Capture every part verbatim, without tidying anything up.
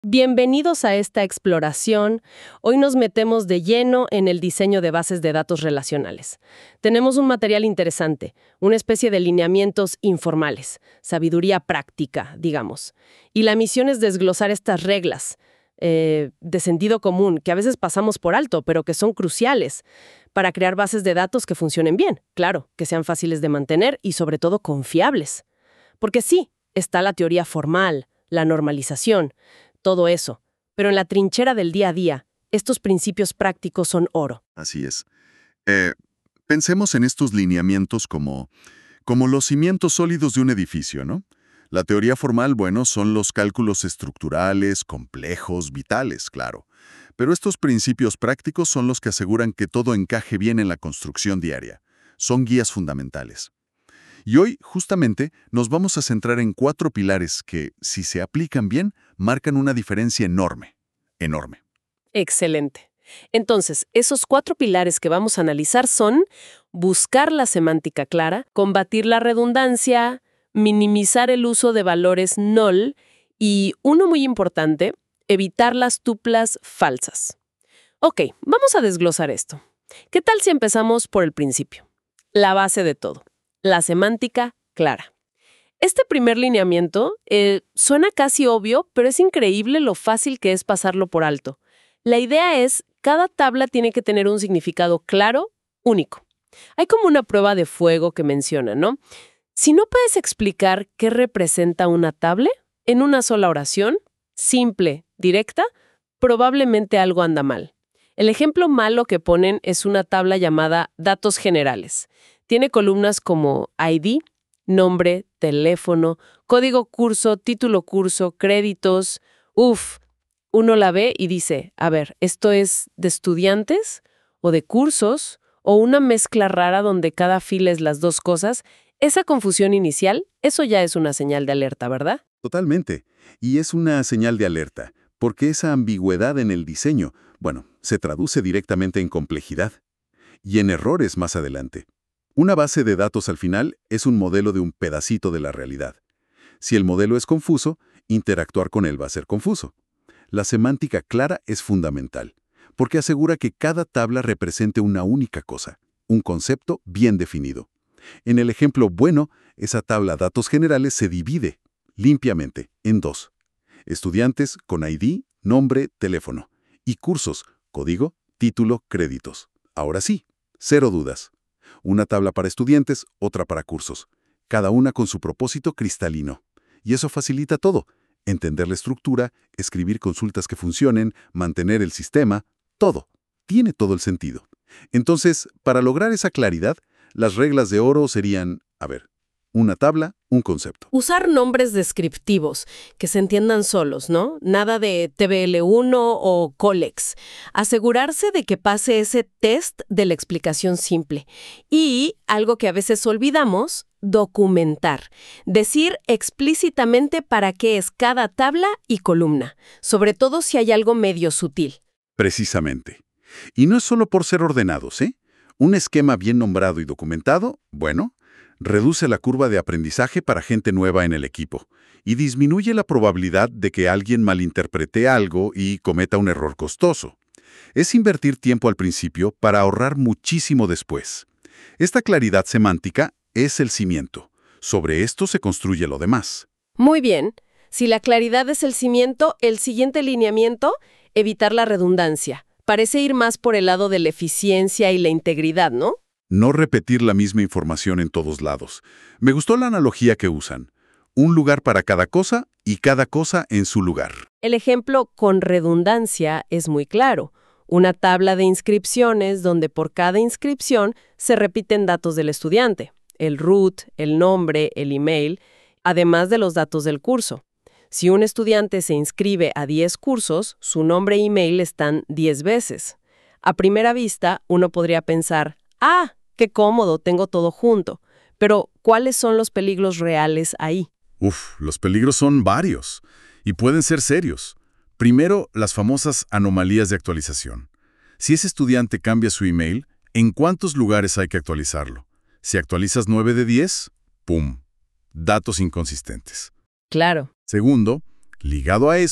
Bienvenidos a esta exploración. Hoy nos metemos de lleno en el diseño de bases de datos relacionales. Tenemos un material interesante, una especie de lineamientos informales, sabiduría práctica, digamos. Y la misión es desglosar estas reglas eh, de sentido común, que a veces pasamos por alto, pero que son cruciales para crear bases de datos que funcionen bien, claro, que sean fáciles de mantener y sobre todo confiables. Porque sí, está la teoría formal, la normalización, todo eso. Pero en la trinchera del día a día, estos principios prácticos son oro. Así es. Eh, pensemos en estos lineamientos como, como los cimientos sólidos de un edificio, ¿no? La teoría formal, bueno, son los cálculos estructurales, complejos, vitales, claro. Pero estos principios prácticos son los que aseguran que todo encaje bien en la construcción diaria. Son guías fundamentales. Y hoy, justamente, nos vamos a centrar en cuatro pilares que, si se aplican bien, marcan una diferencia enorme. Enorme. Excelente. Entonces, esos cuatro pilares que vamos a analizar son buscar la semántica clara, combatir la redundancia, minimizar el uso de valores null y, uno muy importante, evitar las tuplas falsas. Ok, vamos a desglosar esto. ¿Qué tal si empezamos por el principio? La base de todo. La semántica clara. Este primer lineamiento eh, suena casi obvio, pero es increíble lo fácil que es pasarlo por alto. La idea es, cada tabla tiene que tener un significado claro, único. Hay como una prueba de fuego que menciona, ¿no? Si no puedes explicar qué representa una tabla en una sola oración, simple, directa, probablemente algo anda mal. El ejemplo malo que ponen es una tabla llamada datos generales. Tiene columnas como I D, nombre, teléfono, código curso, título curso, créditos. Uf, uno la ve y dice, a ver, ¿esto es de estudiantes o de cursos o una mezcla rara donde cada fila es las dos cosas? Esa confusión inicial, eso ya es una señal de alerta, ¿verdad? Totalmente. Y es una señal de alerta, porque esa ambigüedad en el diseño, bueno, se traduce directamente en complejidad y en errores más adelante. Una base de datos al final es un modelo de un pedacito de la realidad. Si el modelo es confuso, interactuar con él va a ser confuso. La semántica clara es fundamental, porque asegura que cada tabla represente una única cosa, un concepto bien definido. En el ejemplo bueno, esa tabla datos generales se divide, limpiamente, en dos. Estudiantes con I D, nombre, teléfono. Y cursos, código, título, créditos. Ahora sí, cero dudas. Una tabla para estudiantes, otra para cursos. Cada una con su propósito cristalino. Y eso facilita todo. Entender la estructura, escribir consultas que funcionen, mantener el sistema, todo. Tiene todo el sentido. Entonces, para lograr esa claridad, las reglas de oro serían, a ver, una tabla, un concepto. Usar nombres descriptivos, que se entiendan solos, ¿no? Nada de T B L uno o Colex. Asegurarse de que pase ese test de la explicación simple. Y, algo que a veces olvidamos, documentar. Decir explícitamente para qué es cada tabla y columna, sobre todo si hay algo medio sutil. Precisamente. Y no es solo por ser ordenados, ¿eh? Un esquema bien nombrado y documentado, bueno, reduce la curva de aprendizaje para gente nueva en el equipo y disminuye la probabilidad de que alguien malinterprete algo y cometa un error costoso. Es invertir tiempo al principio para ahorrar muchísimo después. Esta claridad semántica es el cimiento. Sobre esto se construye lo demás. Muy bien. Si la claridad es el cimiento, el siguiente lineamiento, evitar la redundancia. Parece ir más por el lado de la eficiencia y la integridad, ¿no? No repetir la misma información en todos lados. Me gustó la analogía que usan. Un lugar para cada cosa y cada cosa en su lugar. El ejemplo con redundancia es muy claro. Una tabla de inscripciones donde por cada inscripción se repiten datos del estudiante. El root, el nombre, el email, además de los datos del curso. Si un estudiante se inscribe a diez cursos, su nombre e email están diez veces. A primera vista, uno podría pensar, ¡ah! ¡Qué cómodo! Tengo todo junto. Pero, ¿cuáles son los peligros reales ahí? Uf, los peligros son varios y pueden ser serios. Primero, las famosas anomalías de actualización. Si ese estudiante cambia su email, ¿en cuántos lugares hay que actualizarlo? Si actualizas nueve de diez, ¡pum! Datos inconsistentes. Claro. Segundo, ligado a eso,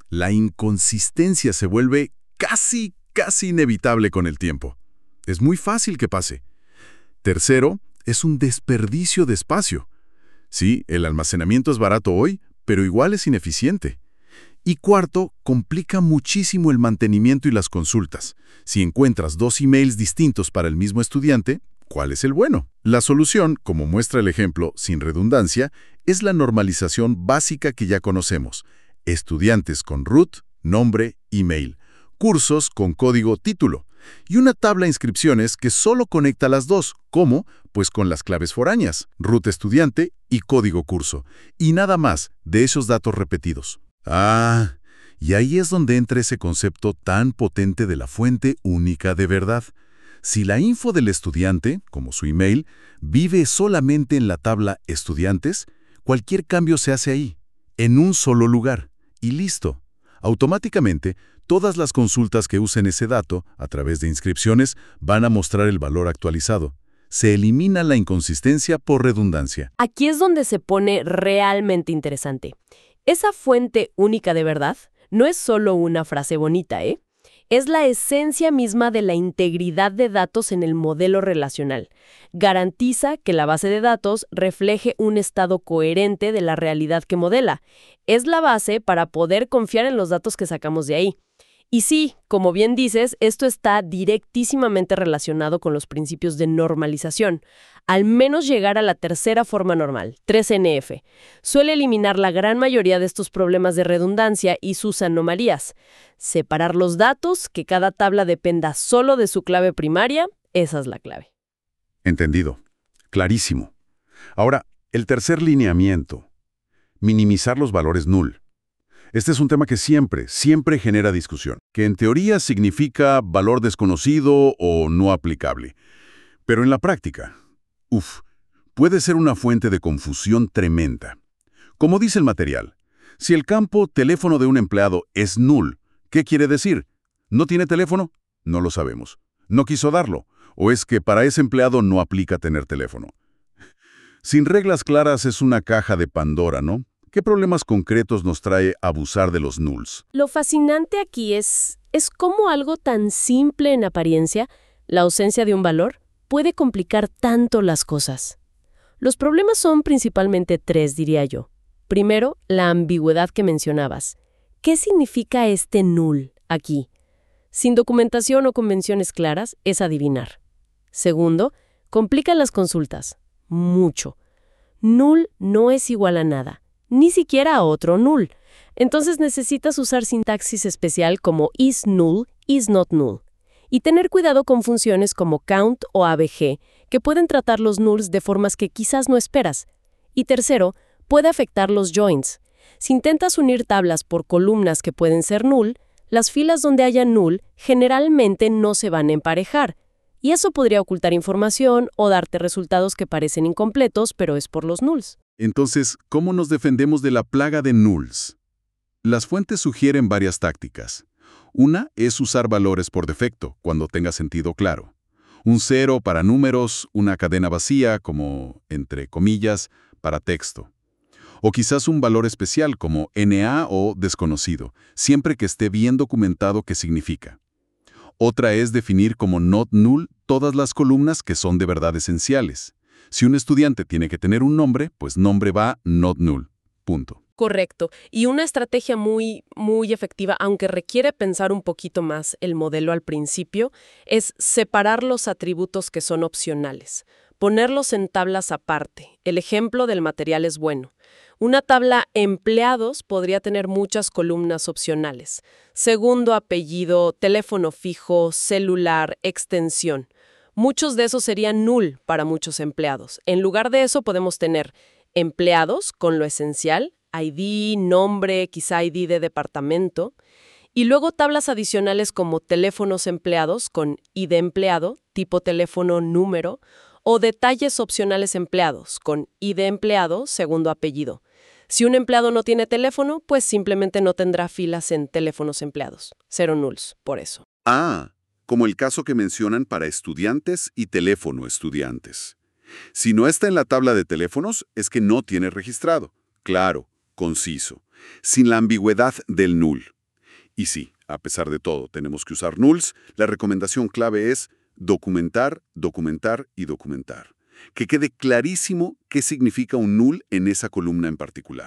La inconsistencia se vuelve casi, casi inevitable con el tiempo. Es muy fácil que pase. Tercero, es un desperdicio de espacio. Sí, el almacenamiento es barato hoy, pero igual es ineficiente. Y cuarto, complica muchísimo el mantenimiento y las consultas. Si encuentras dos emails distintos para el mismo estudiante, ¿cuál es el bueno? La solución, como muestra el ejemplo, sin redundancia, es la normalización básica que ya conocemos. Estudiantes con root, nombre, email. Cursos con código título. Y una tabla de inscripciones que solo conecta las dos. ¿Cómo? Pues con las claves foráneas, root estudiante y código curso. Y nada más de esos datos repetidos. Ah, y ahí es donde entra ese concepto tan potente de la fuente única de verdad. Si la info del estudiante, como su email, vive solamente en la tabla estudiantes, cualquier cambio se hace ahí, en un solo lugar, y listo. Automáticamente, todas las consultas que usen ese dato, a través de inscripciones, van a mostrar el valor actualizado. Se elimina la inconsistencia por redundancia. Aquí es donde se pone realmente interesante. Esa fuente única de verdad no es solo una frase bonita, ¿eh? Es la esencia misma de la integridad de datos en el modelo relacional. Garantiza que la base de datos refleje un estado coherente de la realidad que modela. Es la base para poder confiar en los datos que sacamos de ahí. Y sí, como bien dices, esto está directísimamente relacionado con los principios de normalización. Al menos llegar a la tercera forma normal, tres ene efe, suele eliminar la gran mayoría de estos problemas de redundancia y sus anomalías. Separar los datos, que cada tabla dependa solo de su clave primaria, esa es la clave. Entendido. Clarísimo. Ahora, el tercer lineamiento. Minimizar los valores null. Este es un tema que siempre, siempre genera discusión, que en teoría significa valor desconocido o no aplicable. Pero en la práctica, uff, puede ser una fuente de confusión tremenda. Como dice el material, si el campo teléfono de un empleado es null, ¿qué quiere decir? ¿No tiene teléfono? No lo sabemos. ¿No quiso darlo? ¿O es que para ese empleado no aplica tener teléfono? Sin reglas claras es una caja de Pandora, ¿no? ¿Qué problemas concretos nos trae abusar de los nulls? Lo fascinante aquí es, es cómo algo tan simple en apariencia, la ausencia de un valor, puede complicar tanto las cosas. Los problemas son principalmente tres, diría yo. Primero, la ambigüedad que mencionabas. ¿Qué significa este null aquí? Sin documentación o convenciones claras, es adivinar. Segundo, complica las consultas. Mucho. Null no es igual a nada. Ni siquiera a otro null. Entonces necesitas usar sintaxis especial como is null, is not null. Y tener cuidado con funciones como count o abg, que pueden tratar los nulls de formas que quizás no esperas. Y tercero, puede afectar los joins. Si intentas unir tablas por columnas que pueden ser null, las filas donde haya null generalmente no se van a emparejar. Y eso podría ocultar información o darte resultados que parecen incompletos, pero es por los nulls. Entonces, ¿cómo nos defendemos de la plaga de nulls? Las fuentes sugieren varias tácticas. Una es usar valores por defecto, cuando tenga sentido claro. Un cero para números, una cadena vacía, como entre comillas, para texto. O quizás un valor especial, como ene a o desconocido, siempre que esté bien documentado qué significa. Otra es definir como not null todas las columnas que son de verdad esenciales. Si un estudiante tiene que tener un nombre, pues nombre va not null. Punto. Correcto. Y una estrategia muy, muy efectiva, aunque requiere pensar un poquito más el modelo al principio, es separar los atributos que son opcionales. Ponerlos en tablas aparte. El ejemplo del material es bueno. Una tabla empleados podría tener muchas columnas opcionales. Segundo apellido, teléfono fijo, celular, extensión. Muchos de esos serían null para muchos empleados. En lugar de eso podemos tener empleados con lo esencial, i de, nombre, quizá i de de departamento, y luego tablas adicionales como teléfonos empleados con i de empleado, tipo teléfono, número, o detalles opcionales empleados con i de empleado, segundo apellido. Si un empleado no tiene teléfono, pues simplemente no tendrá filas en teléfonos empleados. Cero nulls, por eso. Ah, como el caso que mencionan para estudiantes y teléfono estudiantes. Si no está en la tabla de teléfonos, es que no tiene registrado. Claro, conciso, sin la ambigüedad del null. Y sí, a pesar de todo, tenemos que usar nulls. La recomendación clave es documentar, documentar y documentar. Que quede clarísimo qué significa un null en esa columna en particular.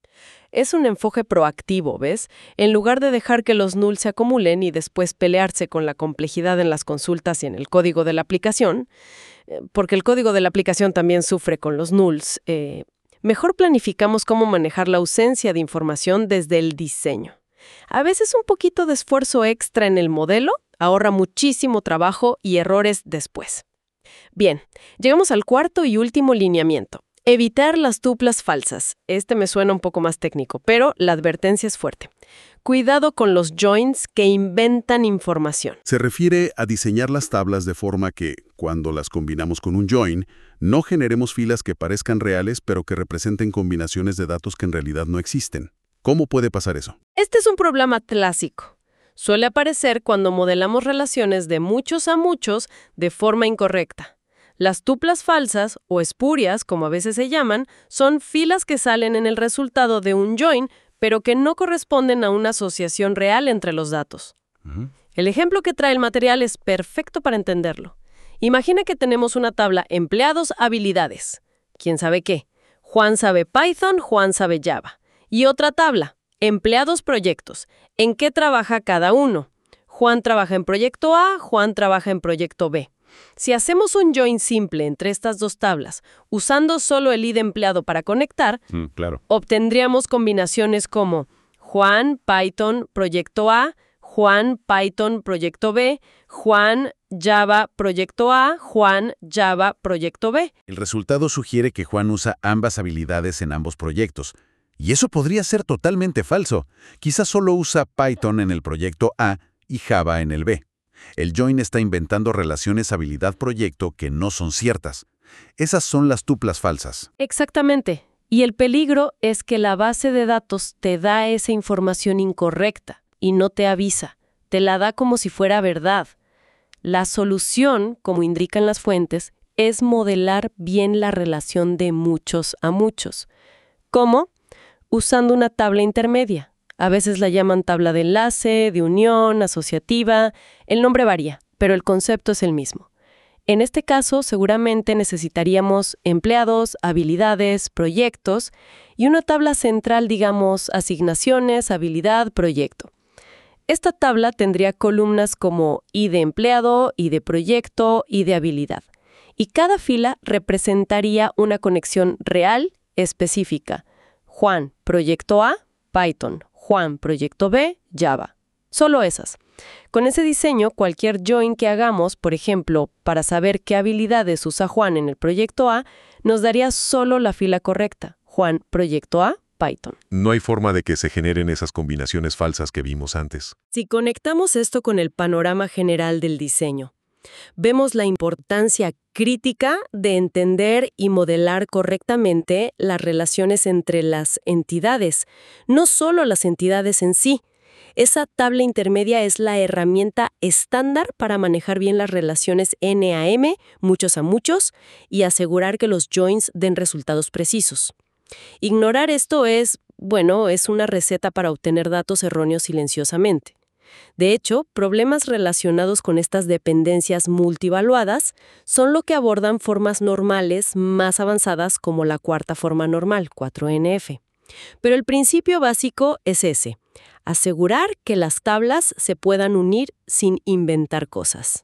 Es un enfoque proactivo, ¿ves? En lugar de dejar que los nulls se acumulen y después pelearse con la complejidad en las consultas y en el código de la aplicación, eh, porque el código de la aplicación también sufre con los nulls, eh, mejor planificamos cómo manejar la ausencia de información desde el diseño. A veces un poquito de esfuerzo extra en el modelo ahorra muchísimo trabajo y errores después. Bien, llegamos al cuarto y último lineamiento. Evitar las tuplas falsas. Este me suena un poco más técnico, pero la advertencia es fuerte. Cuidado con los joins que inventan información. Se refiere a diseñar las tablas de forma que, cuando las combinamos con un join, no generemos filas que parezcan reales pero que representen combinaciones de datos que en realidad no existen. ¿Cómo puede pasar eso? Este es un problema clásico. Suele aparecer cuando modelamos relaciones de muchos a muchos de forma incorrecta. Las tuplas falsas, o espurias, como a veces se llaman, son filas que salen en el resultado de un join, pero que no corresponden a una asociación real entre los datos. Uh-huh. El ejemplo que trae el material es perfecto para entenderlo. Imagina que tenemos una tabla empleados, habilidades. ¿Quién sabe qué? Juan sabe Python, Juan sabe Java. Y otra tabla, empleados, proyectos. ¿En qué trabaja cada uno? Juan trabaja en proyecto A, Juan trabaja en proyecto B. Si hacemos un join simple entre estas dos tablas, usando solo el I D empleado para conectar, mm, claro. obtendríamos combinaciones como Juan, Python, proyecto A, Juan, Python, proyecto B, Juan, Java, proyecto A, Juan, Java, proyecto B. El resultado sugiere que Juan usa ambas habilidades en ambos proyectos. Y eso podría ser totalmente falso. Quizás solo usa Python en el proyecto A y Java en el B. El join está inventando relaciones habilidad-proyecto que no son ciertas. Esas son las tuplas falsas. Exactamente. Y el peligro es que la base de datos te da esa información incorrecta y no te avisa. Te la da como si fuera verdad. La solución, como indican las fuentes, es modelar bien la relación de muchos a muchos. ¿Cómo? Usando una tabla intermedia. A veces la llaman tabla de enlace, de unión, asociativa. El nombre varía, pero el concepto es el mismo. En este caso, seguramente necesitaríamos empleados, habilidades, proyectos y una tabla central, digamos, asignaciones, habilidad, proyecto. Esta tabla tendría columnas como I de empleado, I de proyecto, I de habilidad. Y cada fila representaría una conexión real, específica. Juan, proyecto A, Python. Juan, proyecto B, Java. Solo esas. Con ese diseño, cualquier join que hagamos, por ejemplo, para saber qué habilidades usa Juan en el proyecto A, nos daría solo la fila correcta. Juan, proyecto A, Python. No hay forma de que se generen esas combinaciones falsas que vimos antes. Si conectamos esto con el panorama general del diseño, vemos la importancia crítica de entender y modelar correctamente las relaciones entre las entidades, no solo las entidades en sí. Esa tabla intermedia es la herramienta estándar para manejar bien las relaciones N a M, muchos a muchos, y asegurar que los joins den resultados precisos. Ignorar esto es, bueno, es una receta para obtener datos erróneos silenciosamente. De hecho, problemas relacionados con estas dependencias multivaluadas son lo que abordan formas normales más avanzadas como la cuarta forma normal, cuatro N F. Pero el principio básico es ese, asegurar que las tablas se puedan unir sin inventar cosas.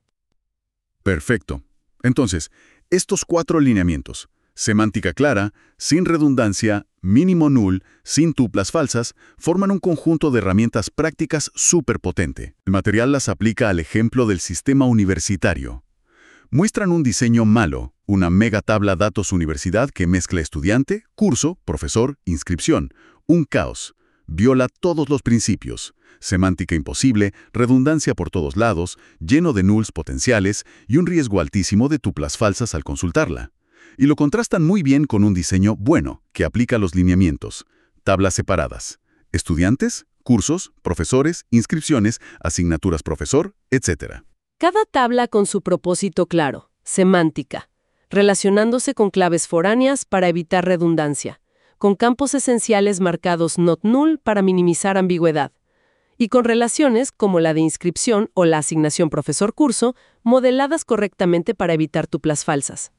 Perfecto. Entonces, estos cuatro lineamientos, semántica clara, sin redundancia, mínimo null, sin tuplas falsas, forman un conjunto de herramientas prácticas súper potente. El material las aplica al ejemplo del sistema universitario. Muestran un diseño malo, una mega tabla datos universidad que mezcla estudiante, curso, profesor, inscripción. Un caos. Viola todos los principios. Semántica imposible, redundancia por todos lados, lleno de nulls potenciales y un riesgo altísimo de tuplas falsas al consultarla. Y lo contrastan muy bien con un diseño bueno, que aplica los lineamientos. Tablas separadas. Estudiantes, cursos, profesores, inscripciones, asignaturas profesor, etcétera. Cada tabla con su propósito claro, semántica, relacionándose con claves foráneas para evitar redundancia, con campos esenciales marcados not null para minimizar ambigüedad, Y con relaciones como la de inscripción o la asignación profesor-curso, modeladas correctamente para evitar tuplas falsas.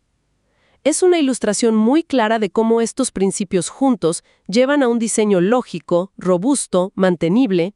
Es una ilustración muy clara de cómo estos principios juntos llevan a un diseño lógico, robusto, mantenible.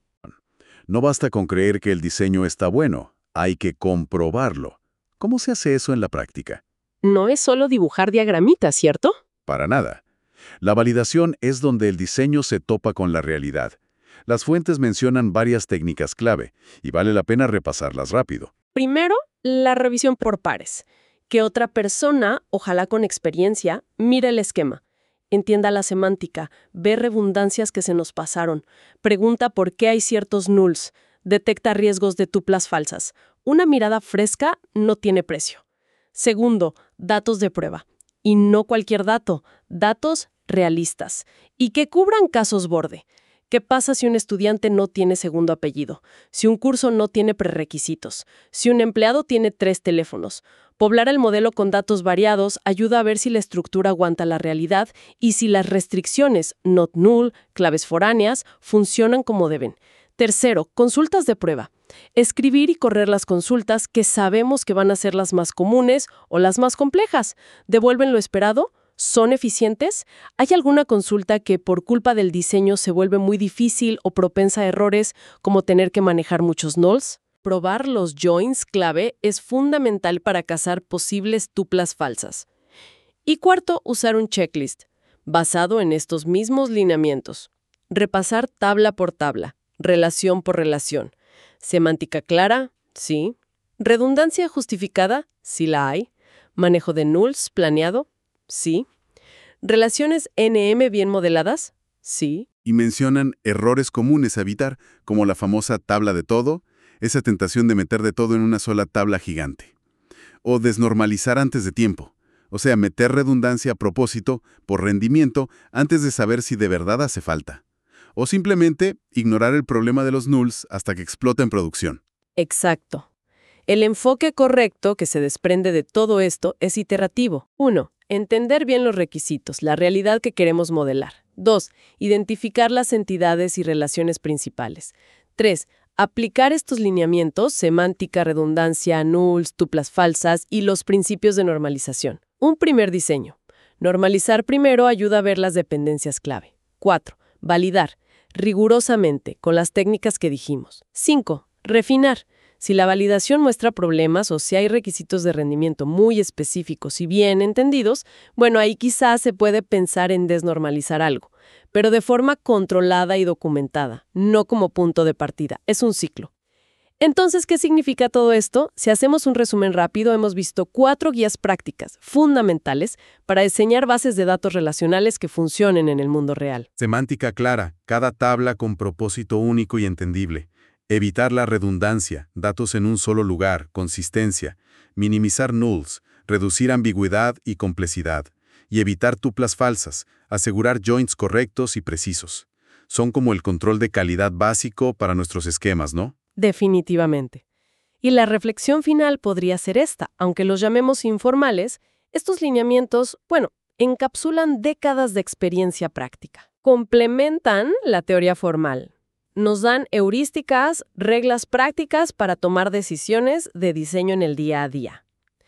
No basta con creer que el diseño está bueno, hay que comprobarlo. ¿Cómo se hace eso en la práctica? No es solo dibujar diagramitas, ¿cierto? Para nada. La validación es donde el diseño se topa con la realidad. Las fuentes mencionan varias técnicas clave, y vale la pena repasarlas rápido. Primero, la revisión por pares. Que otra persona, ojalá con experiencia, mire el esquema, entienda la semántica, ve redundancias que se nos pasaron, pregunta por qué hay ciertos nulls, detecta riesgos de tuplas falsas. Una mirada fresca no tiene precio. Segundo, datos de prueba. Y no cualquier dato, datos realistas. Y que cubran casos borde. ¿Qué pasa si un estudiante no tiene segundo apellido? Si un curso no tiene prerequisitos? Si un empleado tiene tres teléfonos? Poblar el modelo con datos variados ayuda a ver si la estructura aguanta la realidad y si las restricciones, not null, claves foráneas, funcionan como deben. Tercero, consultas de prueba. Escribir y correr las consultas que sabemos que van a ser las más comunes o las más complejas. ¿Devuelven lo esperado? ¿Son eficientes? ¿Hay alguna consulta que por culpa del diseño se vuelve muy difícil o propensa a errores, como tener que manejar muchos nulls? Probar los joins clave es fundamental para cazar posibles tuplas falsas. Y cuarto, usar un checklist, basado en estos mismos lineamientos. Repasar tabla por tabla, relación por relación. Semántica clara, sí. Redundancia justificada, sí la hay. Manejo de nulls planeado, sí. ¿Relaciones N M bien modeladas? Sí. Y mencionan errores comunes a evitar, como la famosa tabla de todo, esa tentación de meter de todo en una sola tabla gigante. O desnormalizar antes de tiempo, o sea, meter redundancia a propósito, por rendimiento, antes de saber si de verdad hace falta. O simplemente ignorar el problema de los nulls hasta que explota en producción. Exacto. El enfoque correcto que se desprende de todo esto es iterativo. uno. Entender bien los requisitos, la realidad que queremos modelar. dos. Identificar las entidades y relaciones principales. tres. Aplicar estos lineamientos, semántica, redundancia, nulls, tuplas falsas y los principios de normalización. Un primer diseño. Normalizar primero ayuda a ver las dependencias clave. cuatro. Validar, rigurosamente, con las técnicas que dijimos. cinco. Refinar. Si la validación muestra problemas o si hay requisitos de rendimiento muy específicos y bien entendidos, bueno, ahí quizás se puede pensar en desnormalizar algo, pero de forma controlada y documentada, no como punto de partida. Es un ciclo. Entonces, ¿qué significa todo esto? Si hacemos un resumen rápido, hemos visto cuatro guías prácticas fundamentales para diseñar bases de datos relacionales que funcionen en el mundo real. Semántica clara, cada tabla con propósito único y entendible. Evitar la redundancia, datos en un solo lugar, consistencia. Minimizar nulls, reducir ambigüedad y complejidad. Y evitar tuplas falsas, asegurar joins correctos y precisos. Son como el control de calidad básico para nuestros esquemas, ¿no? Definitivamente. Y la reflexión final podría ser esta. Aunque los llamemos informales, estos lineamientos, bueno, encapsulan décadas de experiencia práctica. Complementan la teoría formal. Nos dan heurísticas, reglas prácticas para tomar decisiones de diseño en el día a día.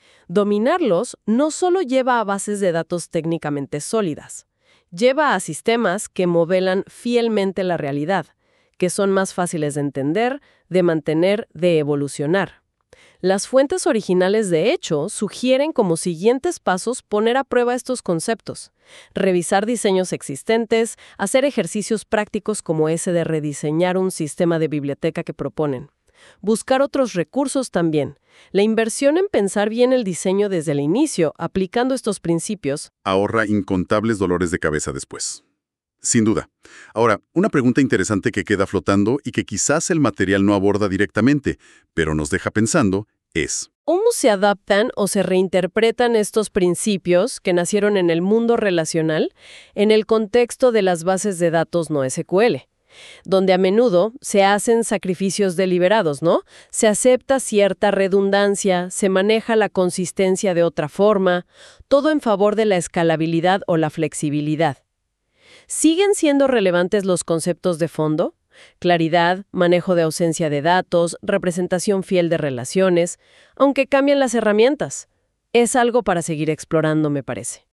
Dominarlos no solo lleva a bases de datos técnicamente sólidas, lleva a sistemas que modelan fielmente la realidad, que son más fáciles de entender, de mantener, de evolucionar. Las fuentes originales, de hecho, sugieren como siguientes pasos poner a prueba estos conceptos, revisar diseños existentes, hacer ejercicios prácticos como ese de rediseñar un sistema de biblioteca que proponen. Buscar otros recursos también. La inversión en pensar bien el diseño desde el inicio, aplicando estos principios, ahorra incontables dolores de cabeza después. Sin duda. Ahora, una pregunta interesante que queda flotando y que quizás el material no aborda directamente, pero nos deja pensando, es: ¿cómo se adaptan o se reinterpretan estos principios que nacieron en el mundo relacional en el contexto de las bases de datos no S Q L? Donde a menudo se hacen sacrificios deliberados, ¿no? Se acepta cierta redundancia, se maneja la consistencia de otra forma, todo en favor de la escalabilidad o la flexibilidad. ¿Siguen siendo relevantes los conceptos de fondo? Claridad, manejo de ausencia de datos, representación fiel de relaciones, aunque cambian las herramientas. Es algo para seguir explorando, me parece.